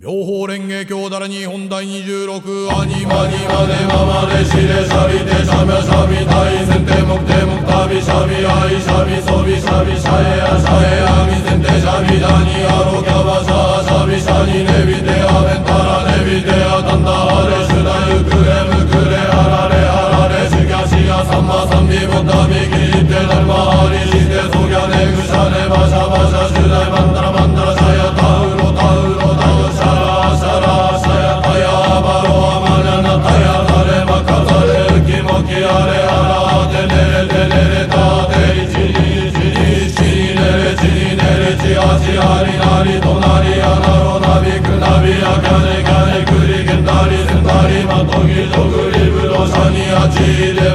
妙法蓮華経だら日本第26アニマニマネママレシレシャビテシャミャシャビタイセンテモクテモクタビシャビアイシャビソビシャビシャエアシャエアミセンテシャビダニアロキャバシャシャビシャニネビテアベンタラネビテアタンタハレシュダユクレムクレアラレアラレシュギャシヤサンマサンビボタビキリテダルマハリシテソギャネグシャネバシャバシャシュダイマンタラマンタラシャヤタウロタウロタウシャラシャラシャヤタヤバロアマニャナタヤタレマカタレウキモキアレアラテネレテネレタテイチニチニチニネレチニネレチアチアリナリトナリアナロナビクナビアキャネキャネクリケンタリセンタリマトギジョグリブロシャニアチレ